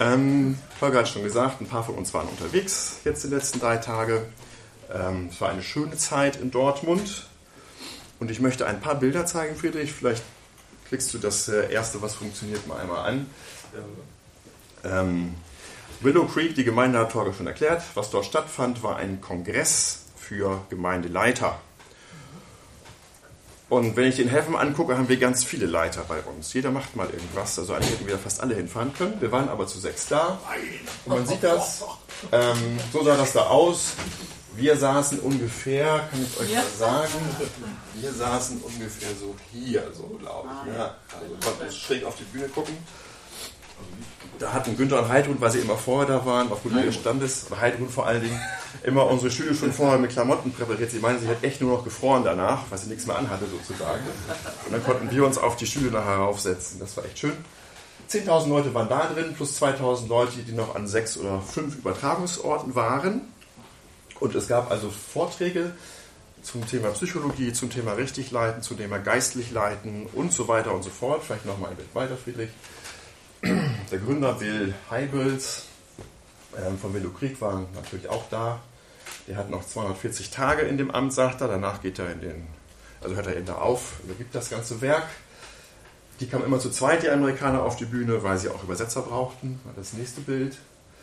Holger hat schon gesagt, ein paar von uns waren unterwegs jetzt die letzten 3 Tage. Es war eine schöne Zeit in Dortmund. Und ich möchte ein paar Bilder zeigen, Friedrich. Vielleicht klickst du das erste, was funktioniert, mal einmal an. Willow Creek, die Gemeinde hat Holger schon erklärt. Was dort stattfand, war ein Kongress für Gemeindeleiter. Und wenn ich den Häfen angucke, haben wir ganz viele Leiter bei uns. Jeder macht mal irgendwas. Also eigentlich hätten wir fast alle hinfahren können. Wir waren aber zu 6 da. Und man sieht das. So sah das da aus. Wir saßen ungefähr, kann ich euch mal sagen, wir saßen ungefähr so hier, so glaube ich. Ja. Also konnten schräg auf die Bühne gucken. Da hatten Günther und Heidrun, weil sie immer vorher da waren, aufgrund ihres Standes, Heidrun vor allen Dingen, immer unsere Stühle schon vorher mit Klamotten präpariert. Sie meinen, sie hat echt nur noch gefroren danach, weil sie nichts mehr anhatte sozusagen. Und dann konnten wir uns auf die Stühle nachher raufsetzen. Das war echt schön. 10.000 Leute waren da drin, plus 2.000 Leute, die noch an 6 oder 5 Übertragungsorten waren. Und es gab also Vorträge zum Thema Psychologie, zum Thema richtig leiten, zum Thema geistlich leiten und so weiter und so fort. Vielleicht noch mal ein Bild weiter, Friedrich. Der Gründer Will Heibels von Willow Creek war natürlich auch da. Der hat noch 240 Tage in dem Amt, sagt er. Danach geht er hört er eben da auf, übergibt das ganze Werk. Die kamen immer zu zweit, die Amerikaner, auf die Bühne, weil sie auch Übersetzer brauchten. Das nächste Bild.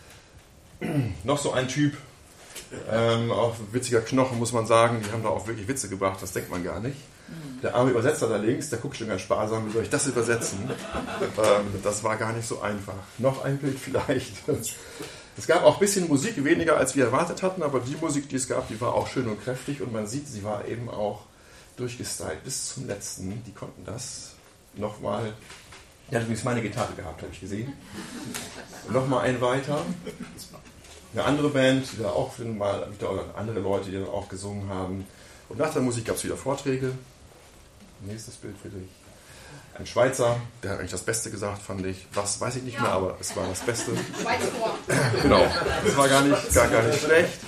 Noch so ein Typ, auch ein witziger Knochen, muss man sagen. Die haben da auch wirklich Witze gebracht, das denkt man gar nicht. Der arme Übersetzer da links, der guckt schon ganz sparsam, wie soll ich das übersetzen? Das war gar nicht so einfach. Noch ein Bild vielleicht. Es gab auch ein bisschen Musik, weniger als wir erwartet hatten, aber die Musik, die es gab, die war auch schön und kräftig und man sieht, sie war eben auch durchgestylt bis zum letzten. Die konnten das nochmal. Der hat übrigens meine Gitarre gehabt, habe ich gesehen. Nochmal ein weiter. Eine andere Band, die da auch mal wieder, oder andere Leute, die dann auch gesungen haben. Und nach der Musik gab es wieder Vorträge. Nächstes Bild, Friedrich. Ein Schweizer, der hat eigentlich das Beste gesagt, fand ich. Was, weiß ich nicht mehr, aber es war das Beste. Genau, das war gar nicht schlecht.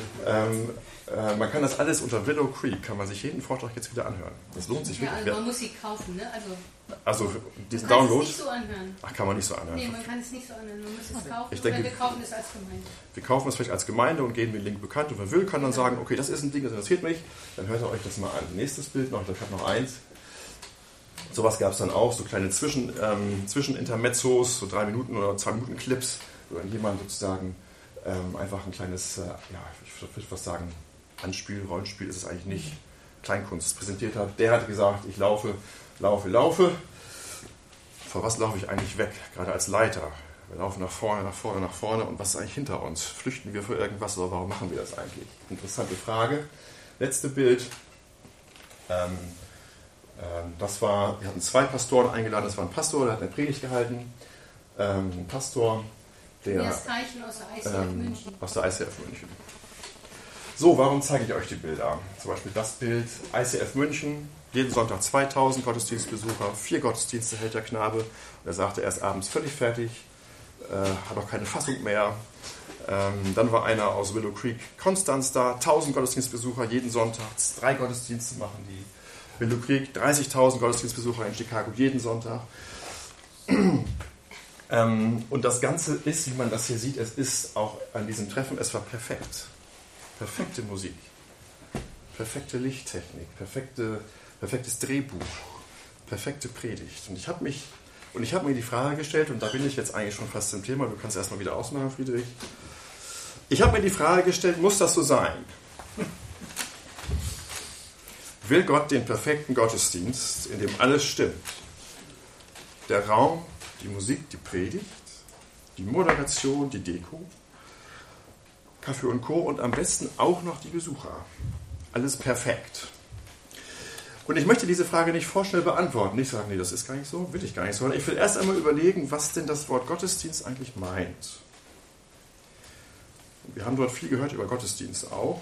Man kann das alles unter Willow Creek, kann man sich jeden Vortrag jetzt wieder anhören. Das lohnt sich wirklich. Also man muss sie kaufen, ne? Also diesen man kann Download. Es nicht so anhören. Ach, kann man nicht so anhören. Nee, man kann es nicht so anhören. Man muss es kaufen. Ich denke, wir kaufen es als Gemeinde. Wir kaufen es vielleicht als Gemeinde und geben den Link bekannt. Und wer will, kann dann sagen, okay, das ist ein Ding, das interessiert mich. Dann hört ihr euch das mal an. Nächstes Bild noch, ich habe noch eins. Sowas gab es dann auch, so kleine Zwischenintermezzos, so 3 Minuten oder 2 Minuten Clips, wo dann jemand sozusagen einfach ein kleines, ich würde fast sagen, Anspiel, Rollenspiel ist es eigentlich nicht, Kleinkunst präsentiert hat. Der hatte gesagt, ich laufe. Vor was laufe ich eigentlich weg, gerade als Leiter? Wir laufen nach vorne. Und was ist eigentlich hinter uns? Flüchten wir vor irgendwas oder warum machen wir das eigentlich? Interessante Frage. Letzte Bild. Wir hatten 2 Pastoren eingeladen. Das war ein Pastor, der hat eine Predigt gehalten. Ein Pastor, der aus der ICF München. Aus der ICF München. So, warum zeige ich euch die Bilder? Zum Beispiel das Bild, ICF München, jeden Sonntag 2000 Gottesdienstbesucher, 4 Gottesdienste hält der Knabe. Und er sagte, er ist abends völlig fertig, hat auch keine Fassung mehr. Dann war einer aus Willow Creek, Konstanz da, 1000 Gottesdienstbesucher jeden Sonntag, 3 Gottesdienste machen die. Willow Creek, 30.000 Gottesdienstbesucher in Chicago jeden Sonntag. Und das Ganze ist, wie man das hier sieht, es ist auch an diesem Treffen, es war perfekt. Perfekte Musik, perfekte Lichttechnik, perfektes Drehbuch, perfekte Predigt. Und ich habe mir die Frage gestellt, und da bin ich jetzt eigentlich schon fast im Thema, du kannst erstmal wieder ausmachen, Friedrich. Ich habe mir die Frage gestellt, muss das so sein? Will Gott den perfekten Gottesdienst, in dem alles stimmt? Der Raum, die Musik, die Predigt, die Moderation, die Deko, Kaffee und Co. und am besten auch noch die Besucher. Alles perfekt. Und ich möchte diese Frage nicht vorschnell beantworten. Nicht sagen, nee, das ist gar nicht so, will ich gar nicht so. Ich will erst einmal überlegen, was denn das Wort Gottesdienst eigentlich meint. Wir haben dort viel gehört über Gottesdienst auch.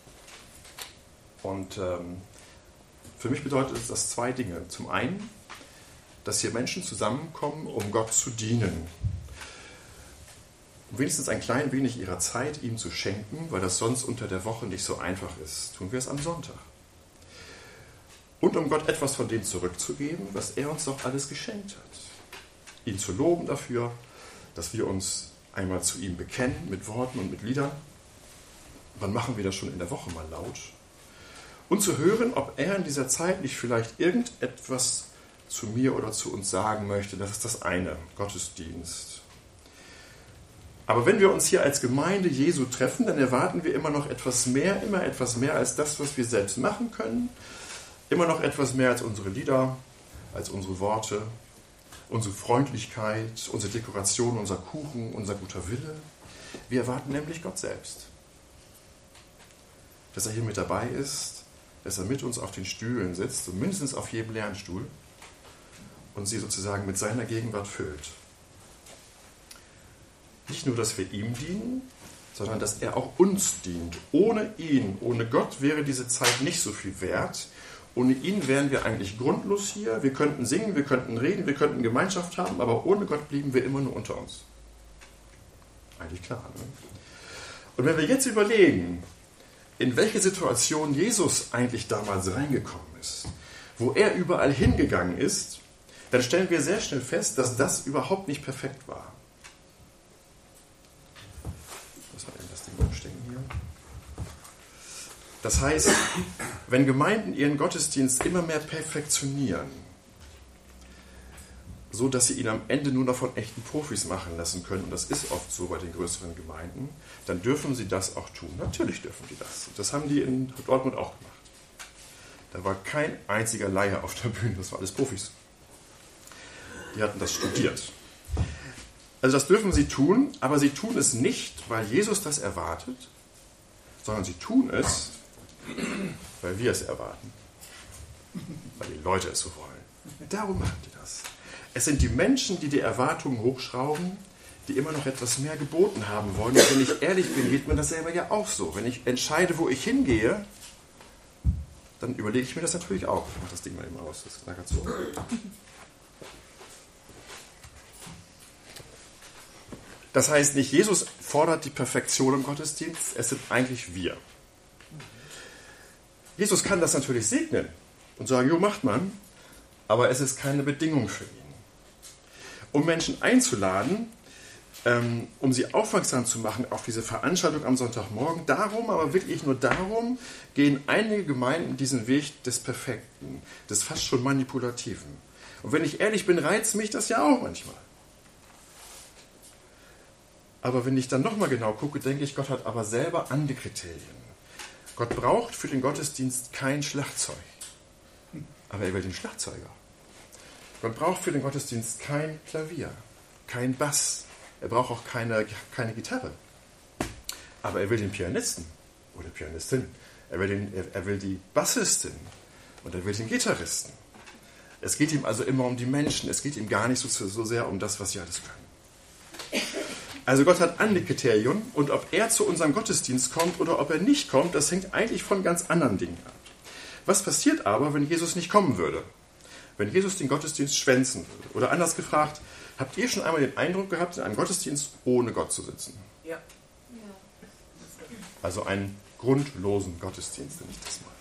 Und für mich bedeutet das 2 Dinge. Zum einen, dass hier Menschen zusammenkommen, um Gott zu dienen. Wenigstens ein klein wenig ihrer Zeit ihm zu schenken, weil das sonst unter der Woche nicht so einfach ist. Tun wir es am Sonntag. Und um Gott etwas von dem zurückzugeben, was er uns doch alles geschenkt hat. Ihn zu loben dafür, dass wir uns einmal zu ihm bekennen mit Worten und mit Liedern. Wann machen wir das schon in der Woche mal laut? Und zu hören, ob er in dieser Zeit nicht vielleicht irgendetwas zu mir oder zu uns sagen möchte. Das ist das eine, Gottesdienst. Aber wenn wir uns hier als Gemeinde Jesu treffen, dann erwarten wir immer noch etwas mehr, immer etwas mehr als das, was wir selbst machen können. Immer noch etwas mehr als unsere Lieder, als unsere Worte, unsere Freundlichkeit, unsere Dekoration, unser Kuchen, unser guter Wille. Wir erwarten nämlich Gott selbst. Dass er hier mit dabei ist, dass er mit uns auf den Stühlen sitzt, und mindestens auf jedem Lernstuhl, und sie sozusagen mit seiner Gegenwart füllt. Nicht nur, dass wir ihm dienen, sondern dass er auch uns dient. Ohne ihn, ohne Gott wäre diese Zeit nicht so viel wert. Ohne ihn wären wir eigentlich grundlos hier. Wir könnten singen, wir könnten reden, wir könnten Gemeinschaft haben, aber ohne Gott blieben wir immer nur unter uns. Eigentlich klar, ne? Und wenn wir jetzt überlegen, in welche Situation Jesus eigentlich damals reingekommen ist, wo er überall hingegangen ist, dann stellen wir sehr schnell fest, dass das überhaupt nicht perfekt war. Was hat denn das Ding umstecken hier? Das heißt, wenn Gemeinden ihren Gottesdienst immer mehr perfektionieren, so dass sie ihn am Ende nur noch von echten Profis machen lassen können, und das ist oft so bei den größeren Gemeinden, dann dürfen sie das auch tun. Natürlich dürfen die das. Das haben die in Dortmund auch gemacht. Da war kein einziger Laie auf der Bühne, das waren alles Profis. Die hatten das studiert. Also das dürfen sie tun, aber sie tun es nicht, weil Jesus das erwartet, sondern sie tun es, weil wir es erwarten. Weil die Leute es so wollen. Darum machen die das. Es sind die Menschen, die die Erwartungen hochschrauben, die immer noch etwas mehr geboten haben wollen. Und wenn ich ehrlich bin, geht mir das selber ja auch so. Wenn ich entscheide, wo ich hingehe, dann überlege ich mir das natürlich auch. Ich mache das Ding mal eben aus, das knackert so. Das heißt nicht, Jesus fordert die Perfektion im Gottesdienst, es sind eigentlich wir. Jesus kann das natürlich segnen und sagen, jo, macht man, aber es ist keine Bedingung für ihn. Um Menschen einzuladen, um sie aufmerksam zu machen auf diese Veranstaltung am Sonntagmorgen, darum, aber wirklich nur darum, gehen einige Gemeinden diesen Weg des Perfekten, des fast schon Manipulativen. Und wenn ich ehrlich bin, reizt mich das ja auch manchmal. Aber wenn ich dann nochmal genau gucke, denke ich, Gott hat aber selber andere Kriterien. Gott braucht für den Gottesdienst kein Schlagzeug, aber er will den Schlagzeuger. Gott braucht für den Gottesdienst kein Klavier, kein Bass. Er braucht auch keine Gitarre. Aber er will den Pianisten oder Pianistin. Er will die Bassistin und er will den Gitarristen. Es geht ihm also immer um die Menschen. Es geht ihm gar nicht so sehr um das, was sie alles können. Also Gott hat andere Kriterien und ob er zu unserem Gottesdienst kommt oder ob er nicht kommt, das hängt eigentlich von ganz anderen Dingen ab. Was passiert aber, wenn Jesus nicht kommen würde? Wenn Jesus den Gottesdienst schwänzen würde? Oder anders gefragt, habt ihr schon einmal den Eindruck gehabt, in einem Gottesdienst ohne Gott zu sitzen? Ja. Also einen grundlosen Gottesdienst, nenne ich das mal.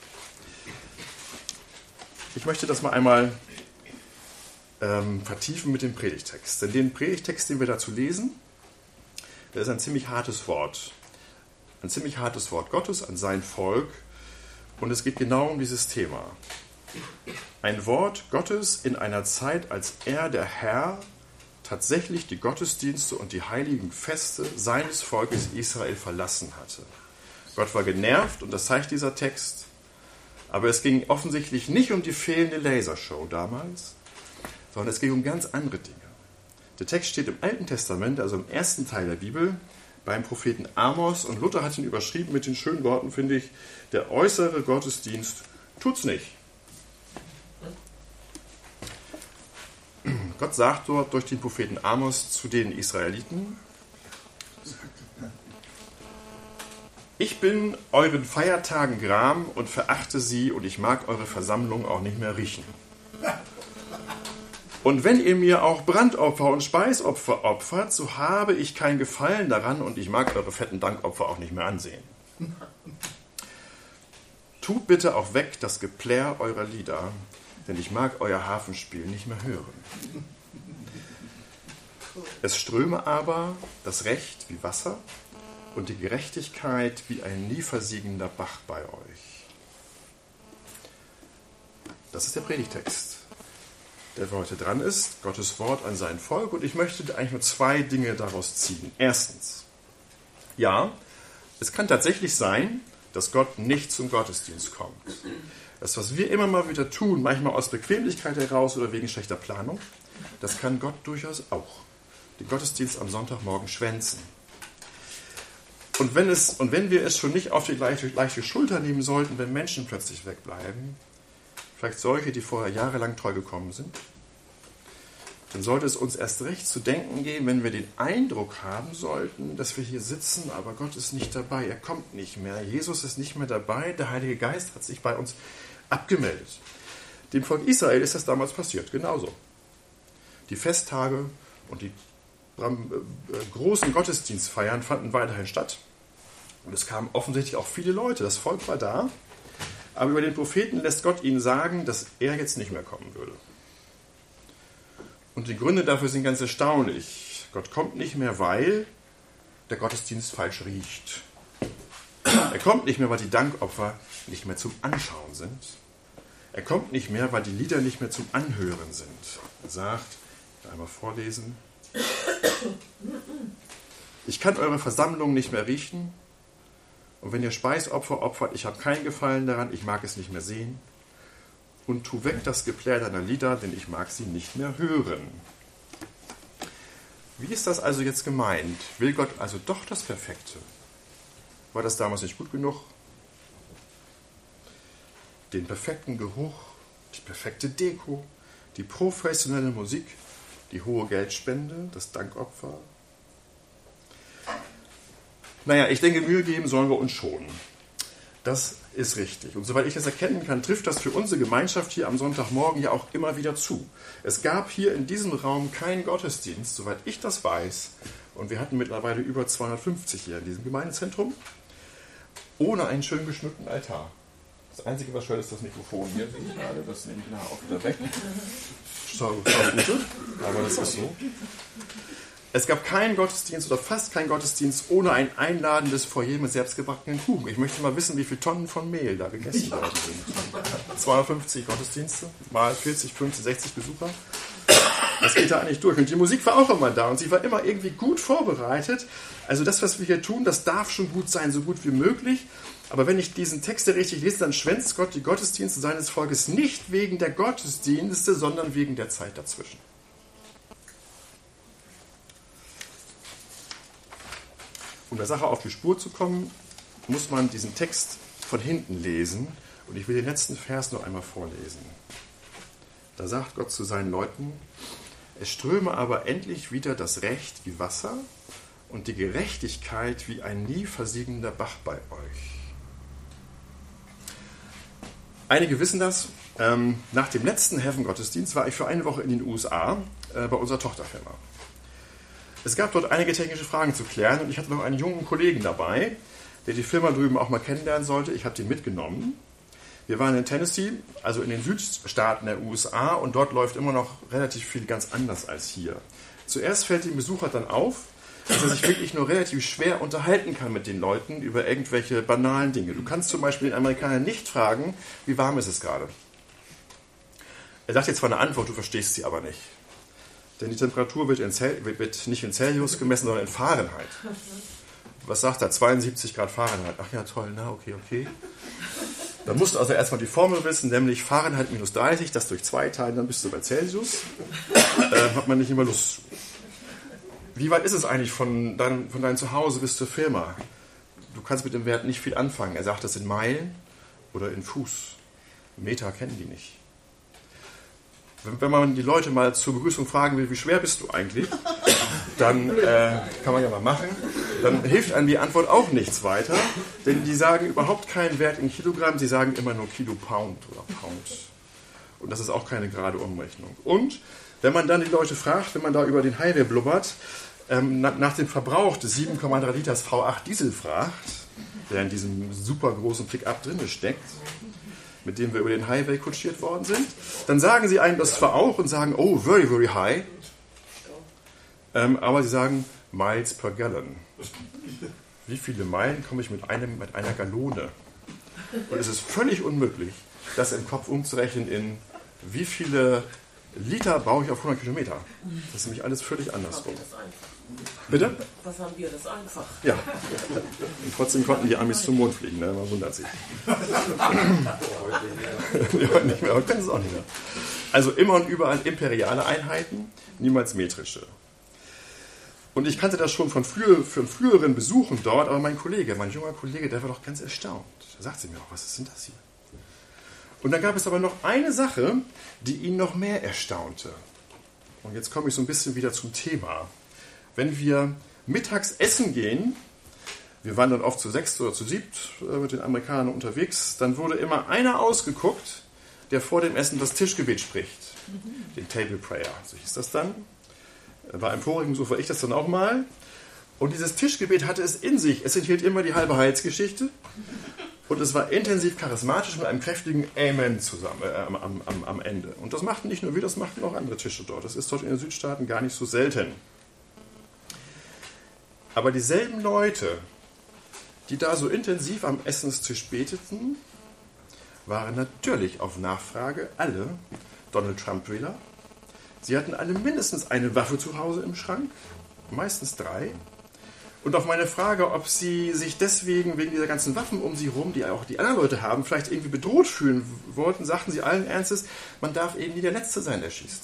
Ich möchte das mal einmal vertiefen mit dem Predigtext. Denn den Predigtext, den wir dazu lesen, der ist ein ziemlich hartes Wort. Ein ziemlich hartes Wort Gottes an sein Volk. Und es geht genau um dieses Thema. Ein Wort Gottes in einer Zeit, als er, der Herr, tatsächlich die Gottesdienste und die heiligen Feste seines Volkes Israel verlassen hatte. Gott war genervt und das zeigt dieser Text. Aber es ging offensichtlich nicht um die fehlende Lasershow damals, sondern es ging um ganz andere Dinge. Der Text steht im Alten Testament, also im ersten Teil der Bibel, beim Propheten Amos. Und Luther hat ihn überschrieben mit den schönen Worten, finde ich, der äußere Gottesdienst tut's nicht. Gott sagt dort durch den Propheten Amos zu den Israeliten, ich bin euren Feiertagen gram und verachte sie und ich mag eure Versammlung auch nicht mehr riechen. Und wenn ihr mir auch Brandopfer und Speisopfer opfert, so habe ich kein Gefallen daran und ich mag eure fetten Dankopfer auch nicht mehr ansehen. Tut bitte auch weg das Geplärr eurer Lieder, denn ich mag euer Harfenspiel nicht mehr hören. Es ströme aber das Recht wie Wasser und die Gerechtigkeit wie ein nie versiegender Bach bei euch. Das ist der Predigtext, der für heute dran ist, Gottes Wort an sein Volk. Und ich möchte eigentlich nur 2 Dinge daraus ziehen. Erstens, ja, es kann tatsächlich sein, dass Gott nicht zum Gottesdienst kommt. Das, was wir immer mal wieder tun, manchmal aus Bequemlichkeit heraus oder wegen schlechter Planung, das kann Gott durchaus auch. Den Gottesdienst am Sonntagmorgen schwänzen. Und wenn wir es schon nicht auf die leichte Schulter nehmen sollten, wenn Menschen plötzlich wegbleiben, vielleicht solche, die vorher jahrelang treu gekommen sind, dann sollte es uns erst recht zu denken geben, wenn wir den Eindruck haben sollten, dass wir hier sitzen, aber Gott ist nicht dabei, er kommt nicht mehr, Jesus ist nicht mehr dabei, der Heilige Geist hat sich bei uns abgemeldet. Dem Volk Israel ist das damals passiert, genauso. Die Festtage und die großen Gottesdienstfeiern fanden weiterhin statt. Und es kamen offensichtlich auch viele Leute, das Volk war da, aber über den Propheten lässt Gott ihnen sagen, dass er jetzt nicht mehr kommen würde. Und die Gründe dafür sind ganz erstaunlich. Gott kommt nicht mehr, weil der Gottesdienst falsch riecht. Er kommt nicht mehr, weil die Dankopfer nicht mehr zum Anschauen sind. Er kommt nicht mehr, weil die Lieder nicht mehr zum Anhören sind. Er sagt, ich will einmal vorlesen, ich kann eure Versammlung nicht mehr riechen. Und wenn ihr Speisopfer opfert, ich habe keinen Gefallen daran, ich mag es nicht mehr sehen. Und tu weg das Geplär deiner Lieder, denn ich mag sie nicht mehr hören. Wie ist das also jetzt gemeint? Will Gott also doch das Perfekte? War das damals nicht gut genug? Den perfekten Geruch, die perfekte Deko, die professionelle Musik, die hohe Geldspende, das Dankopfer. Naja, ich denke, Mühe geben sollen wir uns schon. Das ist richtig. Und soweit ich das erkennen kann, trifft das für unsere Gemeinschaft hier am Sonntagmorgen ja auch immer wieder zu. Es gab hier in diesem Raum keinen Gottesdienst, soweit ich das weiß. Und wir hatten mittlerweile über 250 hier in diesem Gemeindezentrum, ohne einen schön geschmückten Altar. Das Einzige, was stört, ist das Mikrofon hier. Sehe ich gerade, das nehme ich nachher auch wieder weg. Schau, aber das ist so. Es gab keinen Gottesdienst oder fast keinen Gottesdienst ohne ein einladendes Foyer mit selbstgebackenen Kuchen. Ich möchte mal wissen, wie viele Tonnen von Mehl da gegessen worden sind. 250 Gottesdienste, mal 40, 50, 60 Besucher. Das geht da eigentlich durch. Und die Musik war auch immer da und sie war immer irgendwie gut vorbereitet. Also das, was wir hier tun, das darf schon gut sein, so gut wie möglich. Aber wenn ich diesen Text richtig lese, dann schwänzt Gott die Gottesdienste seines Volkes nicht wegen der Gottesdienste, sondern wegen der Zeit dazwischen. Um der Sache auf die Spur zu kommen, muss man diesen Text von hinten lesen. Und ich will den letzten Vers noch einmal vorlesen. Da sagt Gott zu seinen Leuten, es ströme aber endlich wieder das Recht wie Wasser und die Gerechtigkeit wie ein nie versiegender Bach bei euch. Einige wissen das. Nach dem letzten Heaven-Gottesdienst war ich für eine Woche in den USA bei unserer Tochterfirma. Es gab dort einige technische Fragen zu klären und ich hatte noch einen jungen Kollegen dabei, der die Firma drüben auch mal kennenlernen sollte. Ich habe den mitgenommen. Wir waren in Tennessee, also in den Südstaaten der USA, und dort läuft immer noch relativ viel ganz anders als hier. Zuerst fällt dem Besucher dann auf, dass er sich wirklich nur relativ schwer unterhalten kann mit den Leuten über irgendwelche banalen Dinge. Du kannst zum Beispiel den Amerikaner nicht fragen, wie warm ist es gerade? Er sagt jetzt zwar eine Antwort, du verstehst sie aber nicht. Denn die Temperatur wird nicht in Celsius gemessen, sondern in Fahrenheit. Was sagt er? 72 Grad Fahrenheit. Ach ja, toll, na, okay. Dann musst du also erstmal die Formel wissen, nämlich Fahrenheit minus 30, das durch 2 teilen, dann bist du bei Celsius. Hat man nicht immer Lust zu. Wie weit ist es eigentlich von deinem Zuhause bis zur Firma? Du kannst mit dem Wert nicht viel anfangen. Er sagt das in Meilen oder in Fuß. Meter kennen die nicht. Wenn man die Leute mal zur Begrüßung fragen will, wie schwer bist du eigentlich, dann kann man ja mal machen, dann hilft einem die Antwort auch nichts weiter, denn die sagen überhaupt keinen Wert in Kilogramm, sie sagen immer nur Kilo Pound oder Pound. Und das ist auch keine gerade Umrechnung. Und wenn man dann die Leute fragt, wenn man da über den Highway blubbert, nach dem Verbrauch des 7,3 Liters V8 Diesel fragt, der in diesem super großen Pickup drin steckt, mit dem wir über den Highway kutschiert worden sind, dann sagen sie einem das zwar auch und sagen, oh, very, very high. Aber sie sagen Miles per Gallon. Wie viele Meilen komme ich mit einer Gallone? Und es ist völlig unmöglich, das im Kopf umzurechnen in wie viele Liter brauche ich auf 100 Kilometer. Das ist nämlich alles völlig andersrum. Bitte? Was haben wir das einfach? Ja. Und trotzdem konnten die Amis zum Mond fliegen, ne? Man wundert sich. Heute nicht mehr, heute können sie es auch nicht mehr. Also immer und überall imperiale Einheiten, niemals metrische. Und ich kannte das schon von früheren Besuchen dort, aber mein junger Kollege, der war doch ganz erstaunt. Da sagte mir auch, was ist denn das hier? Und dann gab es aber noch eine Sache, die ihn noch mehr erstaunte. Und jetzt komme ich so ein bisschen wieder zum Thema. Wenn wir mittags essen gehen, wir waren dann oft zu 6 oder zu 7 mit den Amerikanern unterwegs, dann wurde immer einer ausgeguckt, der vor dem Essen das Tischgebet spricht. Den Table Prayer, so hieß das dann. War im vorigen Besuch, war ich das dann auch mal. Und dieses Tischgebet hatte es in sich. Es enthielt immer die halbe Heilsgeschichte. Und es war intensiv charismatisch mit einem kräftigen Amen zusammen, am Ende. Und das machten nicht nur wir, das machten auch andere Tische dort. Das ist dort in den Südstaaten gar nicht so selten. Aber dieselben Leute, die da so intensiv am Essenstisch beteten, waren natürlich auf Nachfrage alle Donald Trump-Wähler. Sie hatten alle mindestens eine Waffe zu Hause im Schrank, meistens 3. Und auf meine Frage, ob sie sich deswegen, wegen dieser ganzen Waffen um sie herum, die auch die anderen Leute haben, vielleicht irgendwie bedroht fühlen wollten, sagten sie allen Ernstes, man darf eben nie der Letzte sein, der schießt.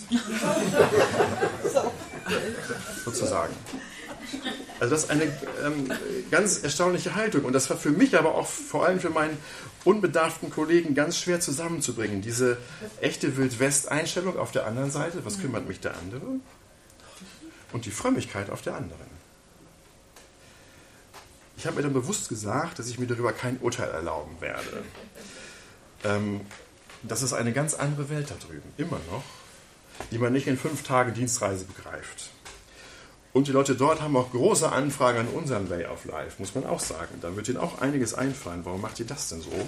Sozusagen. Also das ist eine ganz erstaunliche Haltung. Und das war für mich, aber auch vor allem für meinen unbedarften Kollegen ganz schwer zusammenzubringen. Diese echte Wild-West-Einstellung auf der anderen Seite, was kümmert mich der andere? Und die Frömmigkeit auf der anderen. Ich habe mir dann bewusst gesagt, dass ich mir darüber kein Urteil erlauben werde. Das ist eine ganz andere Welt da drüben, immer noch, die man nicht in 5 Tagen Dienstreise begreift. Und die Leute dort haben auch große Anfragen an unseren Way of Life, muss man auch sagen. Da wird ihnen auch einiges einfallen. Warum macht ihr das denn so?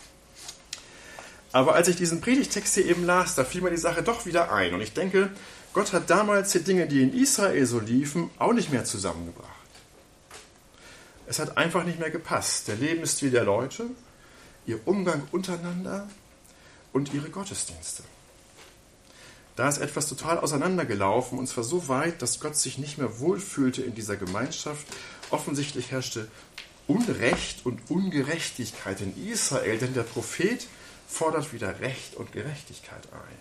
Aber als ich diesen Predigtext hier eben las, da fiel mir die Sache doch wieder ein. Und ich denke, Gott hat damals die Dinge, die in Israel so liefen, auch nicht mehr zusammengebracht. Es hat einfach nicht mehr gepasst. Der Lebensstil der Leute, ihr Umgang untereinander und ihre Gottesdienste. Da ist etwas total auseinandergelaufen und zwar so weit, dass Gott sich nicht mehr wohlfühlte in dieser Gemeinschaft. Offensichtlich herrschte Unrecht und Ungerechtigkeit in Israel, denn der Prophet fordert wieder Recht und Gerechtigkeit ein.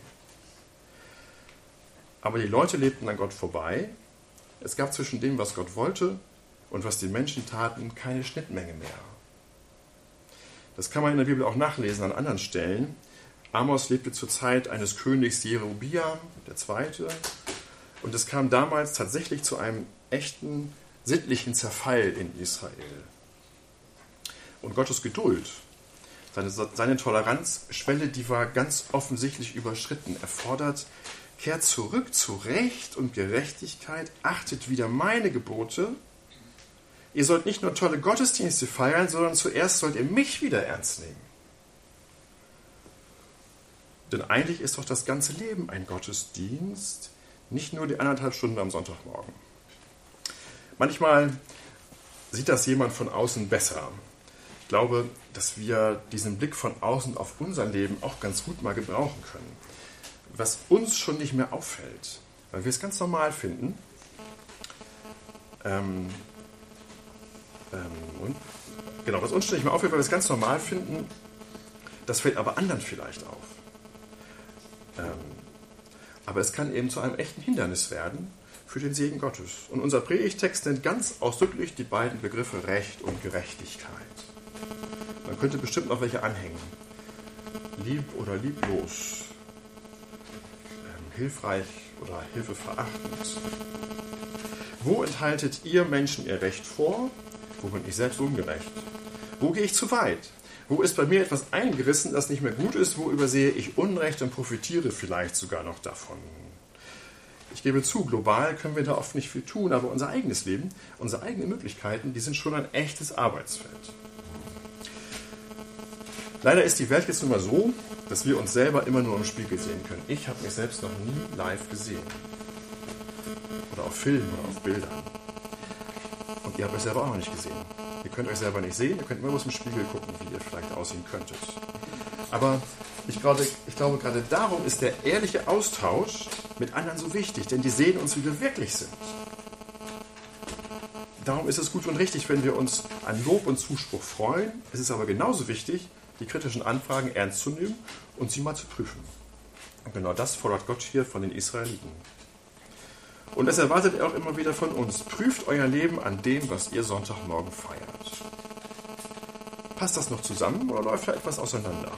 Aber die Leute lebten an Gott vorbei. Es gab zwischen dem, was Gott wollte und was die Menschen taten, keine Schnittmenge mehr. Das kann man in der Bibel auch nachlesen an anderen Stellen. Amos lebte zur Zeit eines Königs Jerobiam II. Und es kam damals tatsächlich zu einem echten sittlichen Zerfall in Israel. Und Gottes Geduld, seine Toleranzschwelle, die war ganz offensichtlich überschritten. Er fordert, kehrt zurück zu Recht und Gerechtigkeit, achtet wieder meine Gebote. Ihr sollt nicht nur tolle Gottesdienste feiern, sondern zuerst sollt ihr mich wieder ernst nehmen. Denn eigentlich ist doch das ganze Leben ein Gottesdienst, nicht nur die 1,5 Stunden am Sonntagmorgen. Manchmal sieht das jemand von außen besser. Ich glaube, dass wir diesen Blick von außen auf unser Leben auch ganz gut mal gebrauchen können. Was uns schon nicht mehr auffällt, weil wir es ganz normal finden. Was uns schon nicht mehr auffällt, weil wir es ganz normal finden, das fällt aber anderen vielleicht auf. Aber es kann eben zu einem echten Hindernis werden für den Segen Gottes. Und unser Predigtext nennt ganz ausdrücklich die beiden Begriffe Recht und Gerechtigkeit. Man könnte bestimmt noch welche anhängen. Lieb oder lieblos. Hilfreich oder hilfeverachtend. Wo enthaltet ihr Menschen ihr Recht vor? Wo bin ich selbst ungerecht? Wo gehe ich zu weit? Wo ist bei mir etwas eingerissen, das nicht mehr gut ist? Wo übersehe ich Unrecht und profitiere vielleicht sogar noch davon? Ich gebe zu, global können wir da oft nicht viel tun, aber unser eigenes Leben, unsere eigenen Möglichkeiten, die sind schon ein echtes Arbeitsfeld. Leider ist die Welt jetzt nun mal so, dass wir uns selber immer nur im Spiegel sehen können. Ich habe mich selbst noch nie live gesehen. oder auf Filmen oder auf Bildern. Und ihr habt euch selber auch noch nicht gesehen. Ihr könnt euch selber nicht sehen, ihr könnt immer bloß im Spiegel gucken, wie ihr vielleicht aussehen könntet. Aber ich glaube, gerade darum ist der ehrliche Austausch mit anderen so wichtig, denn die sehen uns, wie wir wirklich sind. Darum ist es gut und richtig, wenn wir uns an Lob und Zuspruch freuen. Es ist aber genauso wichtig, die kritischen Anfragen ernst zu nehmen und sie mal zu prüfen. Und genau das fordert Gott hier von den Israeliten. Und das erwartet er auch immer wieder von uns. Prüft euer Leben an dem, was ihr Sonntagmorgen feiert. Passt das noch zusammen oder läuft da etwas auseinander?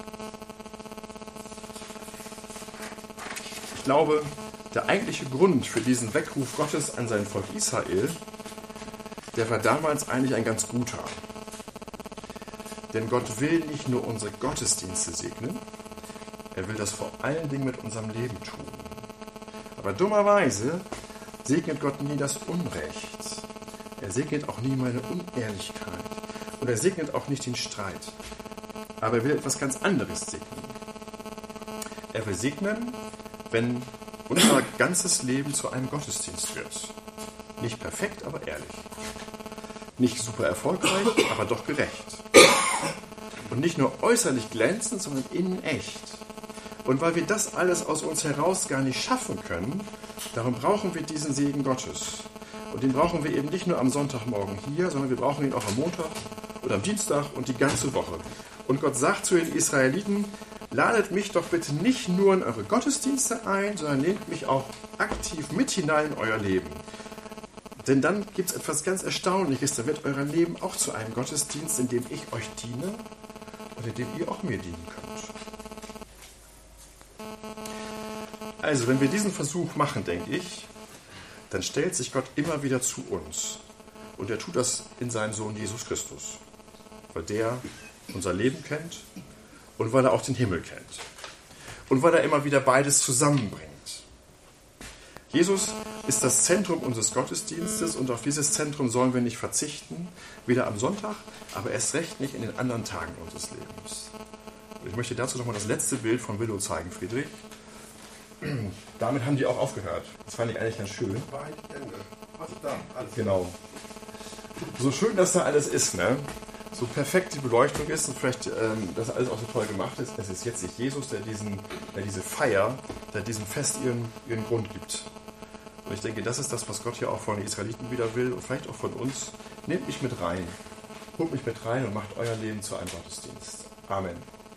Ich glaube, der eigentliche Grund für diesen Weckruf Gottes an sein Volk Israel, der war damals eigentlich ein ganz guter. Denn Gott will nicht nur unsere Gottesdienste segnen, er will das vor allen Dingen mit unserem Leben tun. Aber dummerweise segnet Gott nie das Unrecht. Er segnet auch nie meine Unehrlichkeit. Und er segnet auch nicht den Streit. Aber er will etwas ganz anderes segnen. Er will segnen, wenn unser ganzes Leben zu einem Gottesdienst wird. Nicht perfekt, aber ehrlich. Nicht super erfolgreich, aber doch gerecht. Und nicht nur äußerlich glänzend, sondern innen echt. Und weil wir das alles aus uns heraus gar nicht schaffen können, darum brauchen wir diesen Segen Gottes. Und den brauchen wir eben nicht nur am Sonntagmorgen hier, sondern wir brauchen ihn auch am Montag oder am Dienstag und die ganze Woche. Und Gott sagt zu den Israeliten, ladet mich doch bitte nicht nur in eure Gottesdienste ein, sondern nehmt mich auch aktiv mit hinein in euer Leben. Denn dann gibt es etwas ganz Erstaunliches, da wird euer Leben auch zu einem Gottesdienst, in dem ich euch diene und in dem ihr auch mir dienen könnt. Also, wenn wir diesen Versuch machen, denke ich, dann stellt sich Gott immer wieder zu uns. Und er tut das in seinem Sohn Jesus Christus, weil der unser Leben kennt und weil er auch den Himmel kennt. Und weil er immer wieder beides zusammenbringt. Jesus ist das Zentrum unseres Gottesdienstes und auf dieses Zentrum sollen wir nicht verzichten, weder am Sonntag, aber erst recht nicht in den anderen Tagen unseres Lebens. Und ich möchte dazu nochmal das letzte Bild von Willow zeigen, Friedrich. Damit haben die auch aufgehört. Das fand ich eigentlich ganz schön. Genau. So schön, dass da alles ist, ne? So perfekt die Beleuchtung ist und vielleicht, dass alles auch so toll gemacht ist. Es ist jetzt nicht Jesus, der diese Feier, der diesem Fest ihren Grund gibt. Und ich denke, das ist das, was Gott hier auch von den Israeliten wieder will und vielleicht auch von uns. Nehmt mich mit rein. Holt mich mit rein und macht euer Leben zu einem Gottesdienst. Amen.